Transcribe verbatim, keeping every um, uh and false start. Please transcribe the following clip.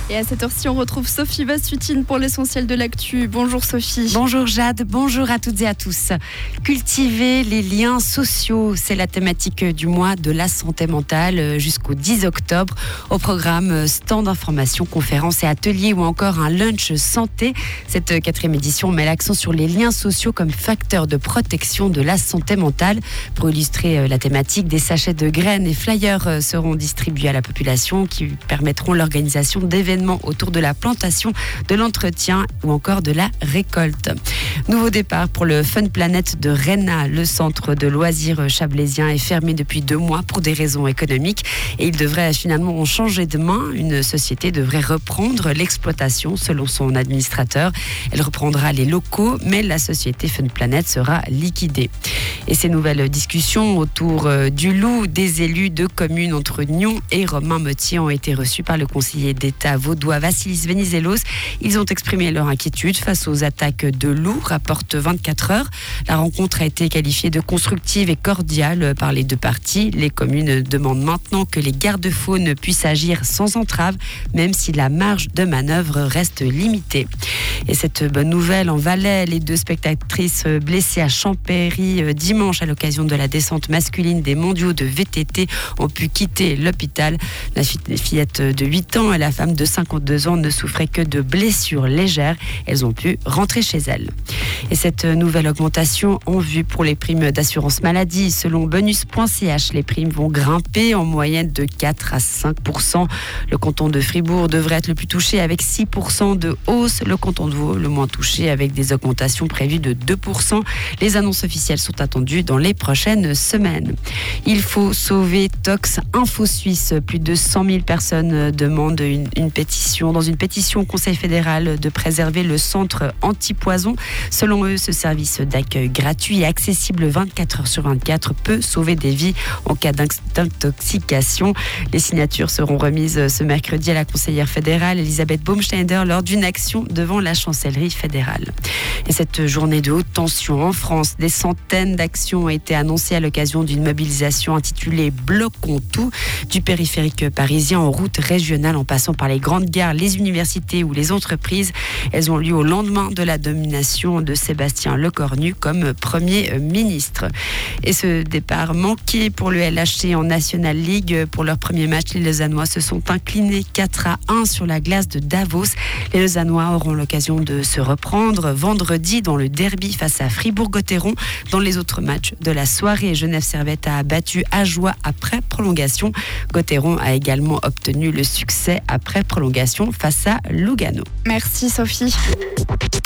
Et à cette heure-ci, on retrouve Sophie Vassutine pour l'essentiel de l'actu. Bonjour Sophie. Bonjour Jade, bonjour à toutes et à tous. Cultiver les liens sociaux, c'est la thématique du mois de la santé mentale jusqu'au dix octobre. Au programme, stand d'information, conférences et ateliers ou encore un lunch santé. Cette quatrième édition met l'accent sur les liens sociaux comme facteur de protection de la santé mentale. Pour illustrer la thématique, des sachets de graines et flyers seront distribués à la population qui permettront l'organisation d'événements autour de la plantation, de l'entretien ou encore de la récolte. Nouveau départ pour le Fun Planet de Rhénat. Le centre de loisirs chablaisien est fermé depuis deux mois pour des raisons économiques et il devrait finalement en changer de main. Une société devrait reprendre l'exploitation selon son administrateur. Elle reprendra les locaux, mais la société Fun Planet sera liquidée. Et ces nouvelles discussions autour du loup, des élus de communes entre Nyon et Romain-Motier ont été reçues par le conseiller d'État vaudois Vassilis Venizelos. Ils ont exprimé leur inquiétude face aux attaques de loups, rapporte vingt-quatre heures. La rencontre a été qualifiée de constructive et cordiale par les deux parties. Les communes demandent maintenant que les garde-fous ne puissent agir sans entrave, même si la marge de manœuvre reste limitée. Et cette bonne nouvelle en Valais, les deux spectatrices blessées à Champéry dimanche à l'occasion de la descente masculine des mondiaux de V T T ont pu quitter l'hôpital. La fillette de huit ans et la femme de cinquante-deux ans ne souffraient que de blessures légères. Elles ont pu rentrer chez elles. Et cette nouvelle augmentation en vue pour les primes d'assurance maladie. Selon bonus point c h, les primes vont grimper en moyenne de quatre à cinq pour cent. Le canton de Fribourg devrait être le plus touché avec six pour cent de hausse. Le canton de Vaud le moins touché avec des augmentations prévues de deux pour cent. Les annonces officielles sont attendues dans les prochaines semaines. Il faut sauver Tox Info Suisse. Plus de cent mille personnes demandent une, une pétition, dans une pétition au Conseil fédéral de préserver le centre anti-poison. Selon eux, ce service d'accueil gratuit et accessible vingt-quatre heures sur vingt-quatre peut sauver des vies en cas d'intoxication. Les signatures seront remises ce mercredi à la conseillère fédérale Elisabeth Baumschneider lors d'une action devant la chancellerie fédérale. Et cette journée de haute tension en France, des centaines d'actions ont été annoncées à l'occasion d'une mobilisation intitulée Bloquons tout, du périphérique parisien en route régionale en passant par les grandes gares, les universités ou les entreprises. Elles ont lieu au lendemain de la domination de Sébastien Lecornu comme Premier ministre. Et ce départ manqué pour le L H C en National League. Pour leur premier match, les Lausannois se sont inclinés quatre à un sur la glace de Davos. Les Lausannois auront l'occasion de se reprendre vendredi dans le derby face à Fribourg-Gotteron. Dans les autres matchs de la soirée, Genève Servette a battu Ajoie après prolongation. Gotteron a également obtenu le succès après prolongation face à Lugano. Merci Sophie.